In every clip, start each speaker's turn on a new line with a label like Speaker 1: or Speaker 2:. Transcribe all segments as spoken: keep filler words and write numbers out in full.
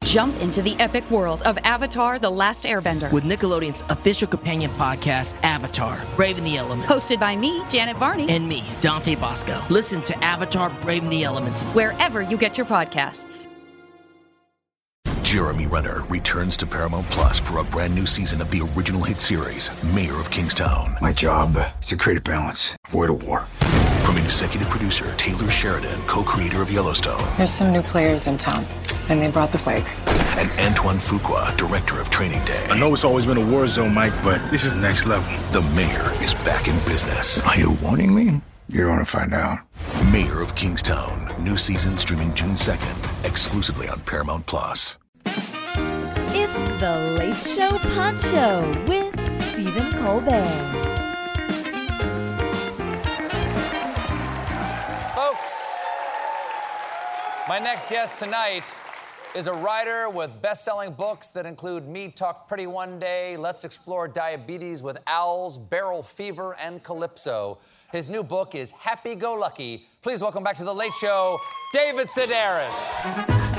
Speaker 1: Jump into the epic world of Avatar: The Last Airbender.
Speaker 2: With Nickelodeon's official companion podcast, Avatar: Braving the Elements.
Speaker 1: Hosted by me, Janet Varney.
Speaker 2: And me, Dante Bosco. Listen to Avatar: Braving the Elements
Speaker 1: wherever you get your podcasts.
Speaker 3: Jeremy Renner returns to Paramount Plus for a brand new season of the original hit series, Mayor of Kingstown.
Speaker 4: My job is to create a balance, avoid a war.
Speaker 3: From executive producer Taylor Sheridan, co-creator of Yellowstone.
Speaker 5: There's some new players in town, and they brought the plague.
Speaker 3: And Antoine Fuqua, director of Training Day.
Speaker 4: I know it's always been a war zone, Mike, but this is next level.
Speaker 3: The Mayor is back in business.
Speaker 4: Are you warning me? You don't want to find out.
Speaker 3: Mayor of Kingstown. New season streaming June second, exclusively on Paramount Plus.
Speaker 6: It's The Late Show Poncho with Stephen Colbert.
Speaker 7: Folks, my next guest tonight is a writer with best-selling books that include Me Talk Pretty One Day, Let's Explore Diabetes with Owls, Barrel Fever, and Calypso. His new book is Happy Go Lucky. Please welcome back to The Late Show, David Sedaris.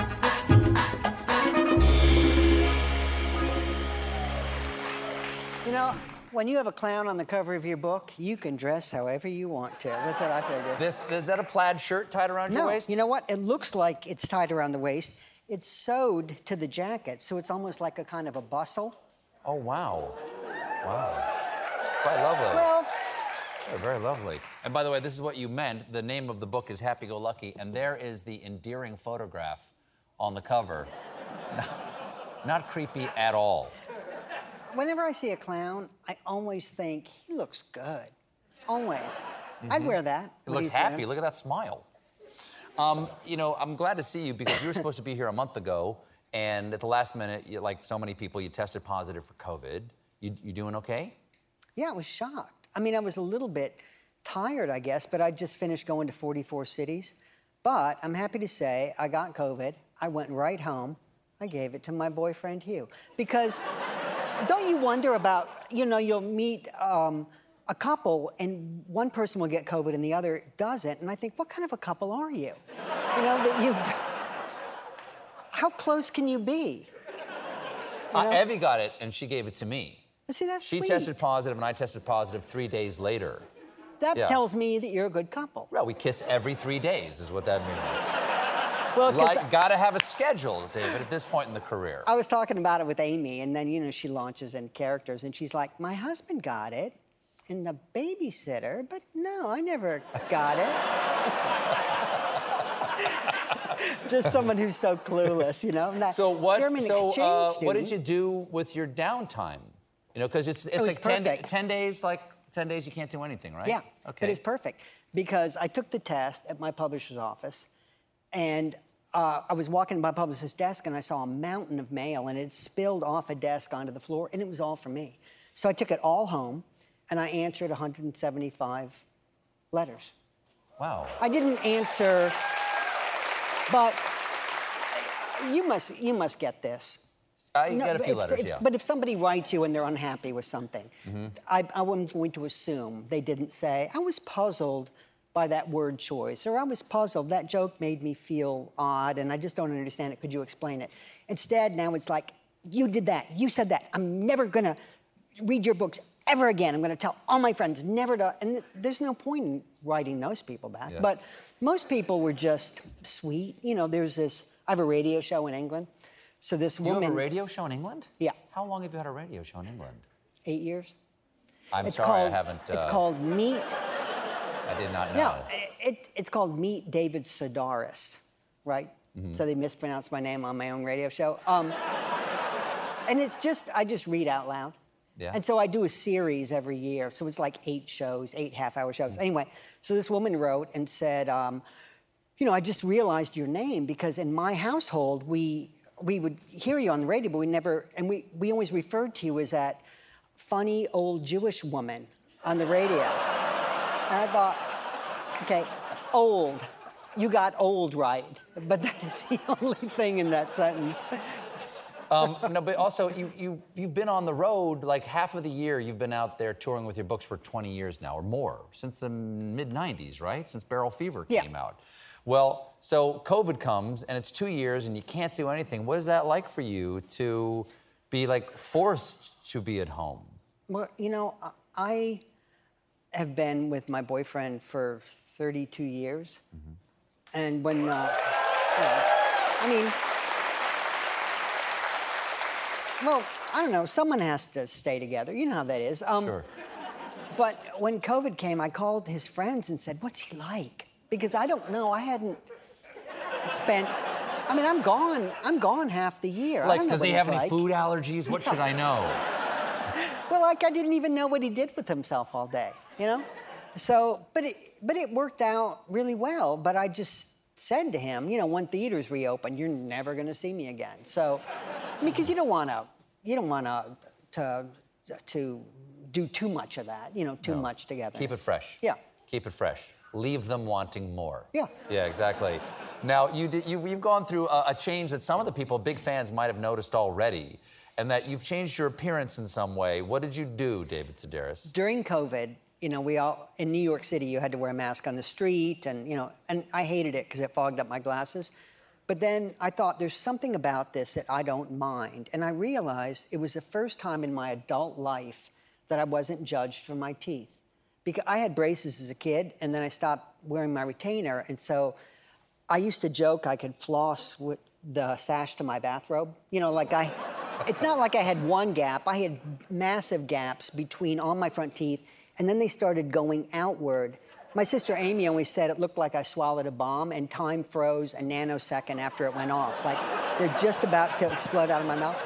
Speaker 8: You know, when you have a clown on the cover of your book, you can dress however you want to. That's what I figured.
Speaker 7: This, is that a plaid shirt tied around
Speaker 8: no,
Speaker 7: your waist?
Speaker 8: You know what? It looks like it's tied around the waist. It's sewed to the jacket, so it's almost like a kind of a bustle.
Speaker 7: Oh, wow. Wow. Quite lovely.
Speaker 8: Well...
Speaker 7: Oh, very lovely. And by the way, this is what you meant. The name of the book is Happy Go Lucky, and there is the endearing photograph on the cover. Not creepy at all.
Speaker 8: Whenever I see a clown, I always think, he looks good. Always. Mm-hmm. I'd wear that.
Speaker 7: He looks happy. Doing. Look at that smile. Um, you know, I'm glad to see you because you were supposed to be here a month ago, and at the last minute, you, like so many people, you tested positive for COVID. You, you doing okay?
Speaker 8: Yeah, I was shocked. I mean, I was a little bit tired, I guess, but I just finished going to forty-four cities. But I'm happy to say I got COVID. I went right home. I gave it to my boyfriend, Hugh. Because don't you wonder about, you know, you'll meet um, a couple and one person will get COVID and the other doesn't. And I think, what kind of a couple are you? You know, that you... How close can you be? You
Speaker 7: uh,
Speaker 8: know?
Speaker 7: Evie got it, and she gave it to me.
Speaker 8: See, that's
Speaker 7: she
Speaker 8: sweet.
Speaker 7: tested positive, and I tested positive three days later.
Speaker 8: That
Speaker 7: yeah.
Speaker 8: tells me that you're a good couple.
Speaker 7: Well, we kiss every three days, is what that means.
Speaker 8: Well,
Speaker 7: like,
Speaker 8: I,
Speaker 7: gotta have a schedule, David, at this point in the career.
Speaker 8: I was talking about it with Amy, and then, you know, she launches in characters, and she's like, my husband got it, and the babysitter, but no, I never got it. Just someone who's so clueless, you know? That
Speaker 7: so what,
Speaker 8: German
Speaker 7: so,
Speaker 8: exchange
Speaker 7: uh,
Speaker 8: student,
Speaker 7: what did you do with your downtime? You know, because it's, it's
Speaker 8: it
Speaker 7: like ten, ten days, like ten days you can't do anything, right?
Speaker 8: Yeah,
Speaker 7: okay.
Speaker 8: But it's perfect because I took the test at my publisher's office, and uh, I was walking to my publisher's desk, and I saw a mountain of mail, and it spilled off a desk onto the floor, and it was all for me. So I took it all home, and I answered one hundred seventy-five letters.
Speaker 7: Wow.
Speaker 8: I didn't answer, but you must you must get this.
Speaker 7: I
Speaker 8: no,
Speaker 7: get a few
Speaker 8: if,
Speaker 7: letters,
Speaker 8: if,
Speaker 7: yeah.
Speaker 8: But if somebody writes you and they're unhappy with something,
Speaker 7: mm-hmm.
Speaker 8: I, I'm going to assume they didn't say, I was puzzled by that word choice, or I was puzzled, that joke made me feel odd, and I just don't understand it, could you explain it? Instead, now it's like, you did that, you said that, I'm never gonna read your books ever again, I'm gonna tell all my friends never to, and th- there's no point in writing those people back.
Speaker 7: Yeah.
Speaker 8: But most people were just sweet. You know, there's this, I have a radio show in England, so this
Speaker 7: you
Speaker 8: woman-
Speaker 7: You have a radio show in England?
Speaker 8: Yeah.
Speaker 7: How long have you had a radio show in England?
Speaker 8: Eight years.
Speaker 7: I'm
Speaker 8: it's
Speaker 7: sorry,
Speaker 8: called,
Speaker 7: I haven't... Uh,
Speaker 8: it's called Meet...
Speaker 7: I did not know.
Speaker 8: No, it, it's called Meet David Sedaris, right?
Speaker 7: Mm-hmm.
Speaker 8: So they mispronounced my name on my own radio show. Um, and it's just, I just read out loud.
Speaker 7: Yeah.
Speaker 8: And so I do a series every year. So it's like eight shows, eight half-hour shows. Mm-hmm. Anyway, so this woman wrote and said, um, you know, I just realized your name because in my household, we we would hear you on the radio, but we never, and we, we always referred to you as that funny old Jewish woman on the radio. And I thought, okay, old. You got old right, but that is the only thing in that sentence.
Speaker 7: Um, no, but also, you, you, you've been on the road, like half of the year you've been out there touring with your books for twenty years now, or more, since the mid nineties, right? Since Barrel Fever
Speaker 8: Yeah.
Speaker 7: came out. Well, so COVID comes, and it's two years, and you can't do anything. What is that like for you to be, like, forced to be at home?
Speaker 8: Well, you know, I have been with my boyfriend for thirty-two years. Mm-hmm. And when, uh, you know, I mean, well, I don't know, someone has to stay together. You know how that is. Um,
Speaker 7: sure.
Speaker 8: But when COVID came, I called his friends and said, what's he like? Because I don't know, I hadn't spent, I mean, I'm gone, I'm gone half the year.
Speaker 7: Like,
Speaker 8: I don't know
Speaker 7: does
Speaker 8: what
Speaker 7: he
Speaker 8: he's
Speaker 7: have any
Speaker 8: like.
Speaker 7: food allergies? What should I know?
Speaker 8: Well, like, I didn't even know what he did with himself all day, you know? So, but it, but it worked out really well. But I just said to him, you know, when theaters reopen, you're never gonna see me again. So, I mean, because you don't wanna, you don't wanna to, to do too much of that, you know, too
Speaker 7: No.
Speaker 8: much together.
Speaker 7: Keep it fresh.
Speaker 8: Yeah.
Speaker 7: Keep it fresh. Leave them wanting more.
Speaker 8: Yeah.
Speaker 7: Yeah, exactly. Now, you did, you, you've gone through a, a change that some of the people, big fans, might have noticed already, and that you've changed your appearance in some way. What did you do, David Sedaris?
Speaker 8: During COVID, you know, we all, in New York City, you had to wear a mask on the street, and, you know, and I hated it because it fogged up my glasses. But then I thought, there's something about this that I don't mind. And I realized it was the first time in my adult life that I wasn't judged for my teeth. Because I had braces as a kid, and then I stopped wearing my retainer, and so I used to joke I could floss with the sash to my bathrobe. You know, like I, it's not like I had one gap. I had massive gaps between all my front teeth, and then they started going outward. My sister Amy always said it looked like I swallowed a bomb, and time froze a nanosecond after it went off. Like, they're just about to explode out of my mouth.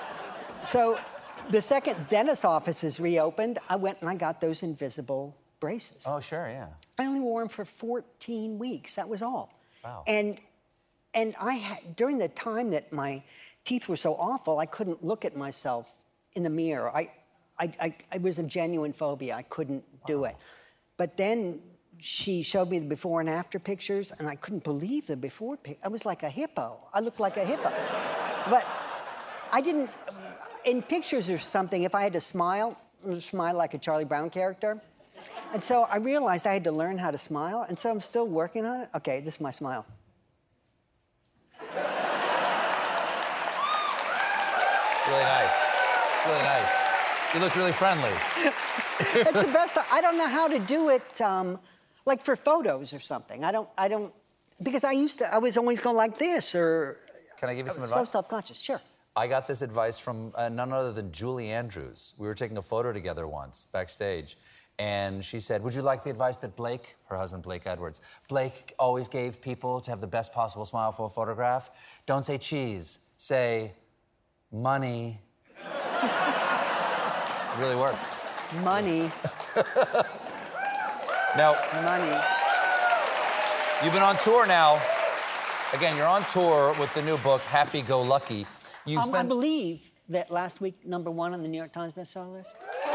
Speaker 8: So, the second dentist offices reopened, I went and I got those invisible braces.
Speaker 7: Oh, sure, yeah.
Speaker 8: I only wore them for fourteen weeks, that was all.
Speaker 7: Wow.
Speaker 8: And, and I had, during the time that my teeth were so awful, I couldn't look at myself in the mirror. I, I, I, it was a genuine phobia, I couldn't wow. do it. But then she showed me the before and after pictures, and I couldn't believe the before pic. I was like a hippo. I looked like a hippo. But I didn't, in pictures or something, if I had to smile, I would smile like a Charlie Brown character. And so I realized I had to learn how to smile, and so I'm still working on it. Okay, this is my smile.
Speaker 7: Really nice. Really nice. You look really friendly.
Speaker 8: It's the best. I don't know how to do it, um, like for photos or something. I don't, I don't, because I used to, I was always going like this, or...
Speaker 7: Can I give you some
Speaker 8: I was
Speaker 7: advice?
Speaker 8: so self-conscious, sure.
Speaker 7: I got this advice from uh, none other than Julie Andrews. We were taking a photo together once, backstage, and she said, would you like the advice that Blake, her husband Blake Edwards, Blake always gave people to have the best possible smile for a photograph? Don't say cheese, say money. It really works.
Speaker 8: Money.
Speaker 7: Now,
Speaker 8: money.
Speaker 7: You've been on tour now. Again, you're on tour with the new book, Happy Go Lucky. You've
Speaker 8: Um,
Speaker 7: spent...
Speaker 8: I believe that last week, number one on the New York Times bestseller list.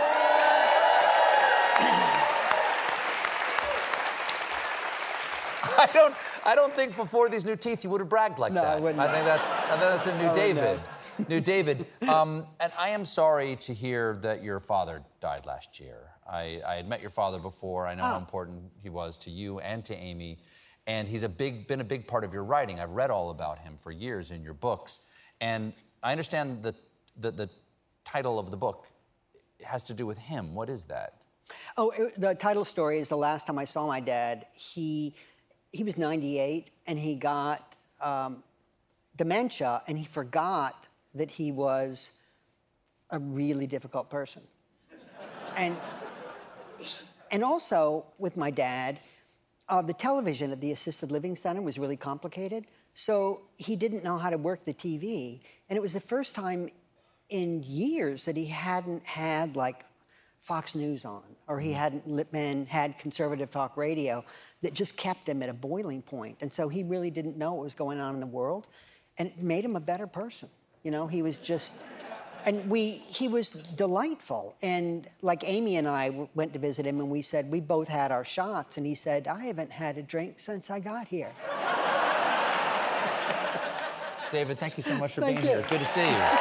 Speaker 7: I don't, I don't think before these new teeth you would have bragged like
Speaker 8: no,
Speaker 7: that.
Speaker 8: I wouldn't.
Speaker 7: I think that's, I think that's a new
Speaker 8: I
Speaker 7: David. New David. Um, and I am sorry to hear that your father died last year. I, I had met your father before. I know
Speaker 8: oh.
Speaker 7: how important he was to you and to Amy. And he's a big, been a big part of your writing. I've read all about him for years in your books. And I understand that the, the title of the book has to do with him. What is that?
Speaker 8: Oh, it, the title story is the last time I saw my dad. He, he was ninety-eight, and he got um, dementia, and he forgot that he was a really difficult person. And, and also, with my dad, uh, the television at the assisted living center was really complicated, so he didn't know how to work the T V, and it was the first time in years that he hadn't had, like, Fox News on, or he hadn't been, had conservative talk radio that just kept him at a boiling point. And so he really didn't know what was going on in the world, and it made him a better person. You know, he was just, and we, he was delightful. And like Amy and I w- went to visit him, and we said, we both had our shots, and he said, I haven't had a drink since I got here.
Speaker 7: David, thank you so much for
Speaker 8: Thank
Speaker 7: being
Speaker 8: you.
Speaker 7: here. Good to see you.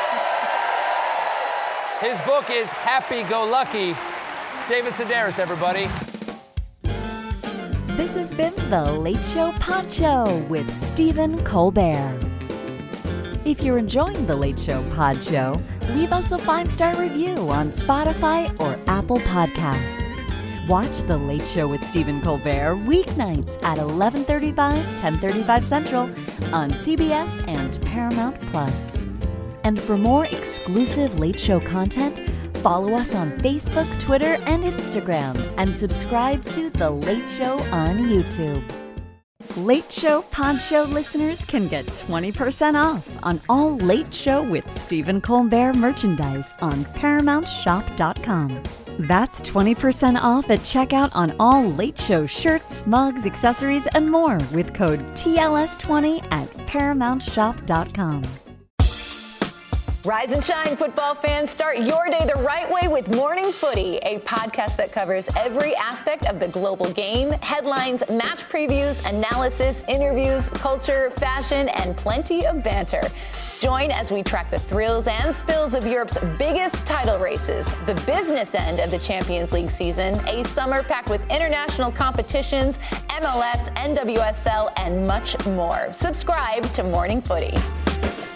Speaker 7: His book is Happy Go Lucky. David Sedaris, everybody.
Speaker 6: This has been The Late Show Pod Show with Stephen Colbert. If you're enjoying The Late Show Pod Show, leave us a five-star review on Spotify or Apple Podcasts. Watch The Late Show with Stephen Colbert weeknights at eleven thirty-five, ten thirty-five Central on C B S and Paramount Plus. And for more exclusive Late Show content, follow us on Facebook, Twitter, and Instagram, and subscribe to The Late Show on YouTube. Late Show Pod Show listeners can get twenty percent off on all Late Show with Stephen Colbert merchandise on Paramount Shop dot com. That's twenty percent off at checkout on all Late Show shirts, mugs, accessories, and more with code T L S twenty at Paramount Shop dot com.
Speaker 9: Rise and shine, football fans. Start your day the right way with Morning Footy, a podcast that covers every aspect of the global game, headlines, match previews, analysis, interviews, culture, fashion, and plenty of banter. Join as we track the thrills and spills of Europe's biggest title races, the business end of the Champions League season, a summer packed with international competitions, M L S, N W S L, and much more. Subscribe to Morning Footy.